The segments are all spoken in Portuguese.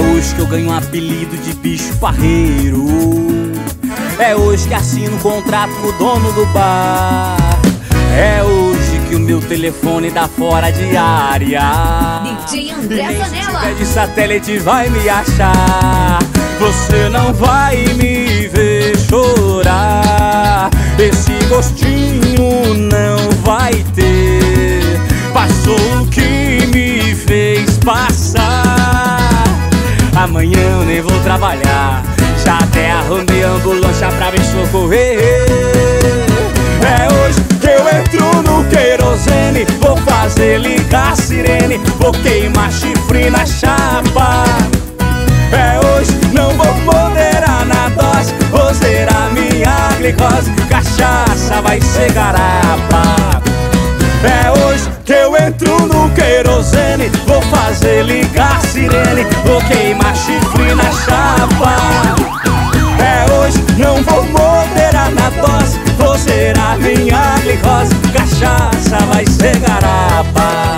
hoje que eu ganho um apelido de bicho farreiro. É hoje que assino um contrato com o dono do bar. É hoje que o meu telefone dá fora de área. DJ André Zanella. Se tiver de satélite vai me achar. Você não vai me ver chorar. Esse gostinho não vai ter. Passou o que me fez passar. Amanhã eu nem vou trabalhar. Já até arrumei a ambulância pra me socorrer. É hoje que eu entro no querosene. Vou fazer ligar a sirene. Vou queimar chifre na chapa. É hoje, não vou moderar na dose. Vou zerar minha glicose. Cachaça vai ser garapa. É hoje que eu entro no querosene. Vou fazer ligar a sirene. Vou queimar chifre na chapa. É hoje, não vou moderar na dose. Vou zerar minha glicose. Cachaça vai ser garapa.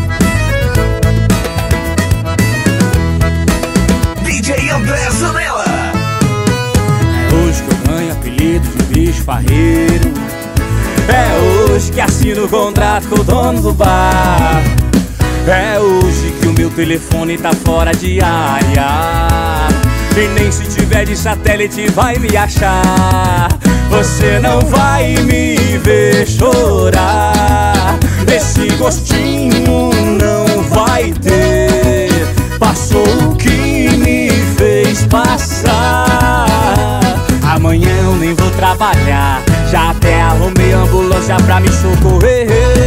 DJ André Zanella. É hoje que eu ganho apelido de bicho farreiro. É hoje que assino o contrato com o dono do bar. É hoje que o meu telefone tá fora de área. E nem se tiver de satélite vai me achar. Você não vai me ver chorar. Esse gostinho não vai ter. Passou o que me fez passar. Amanhã eu nem vou trabalhar. Já até arrumei ambulância pra me socorrer.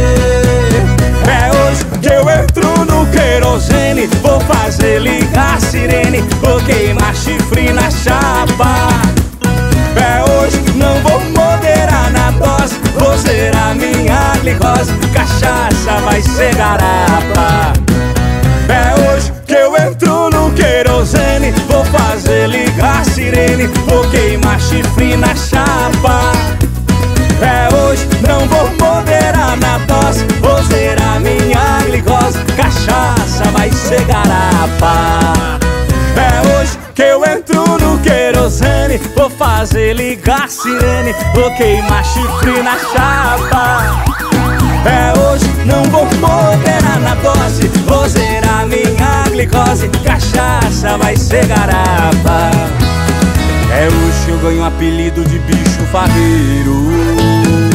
É hoje que eu entro no querosene. Vou fazer ligar a sirene. Vou queimar chifre na chapa. É hoje, não vou moderar na dose. Vou zerar minha glicose. Cachaça vai ser garapa. É hoje que eu entro no querosene. Vou fazer ligar a sirene. Vou queimar chifre na chapa. É hoje, não vou moderar na dose. Vou zerar minha glicose. Cachaça vai ser garapa. É hoje que eu entro no querosene. Vou fazer ligar a sirene. Vou queimar chifre na chapa. É hoje, não vou moderar na dose. Vou zerar minha glicose. Cachaça vai ser garapa. É hoje que eu ganho um apelido de bicho farreiro.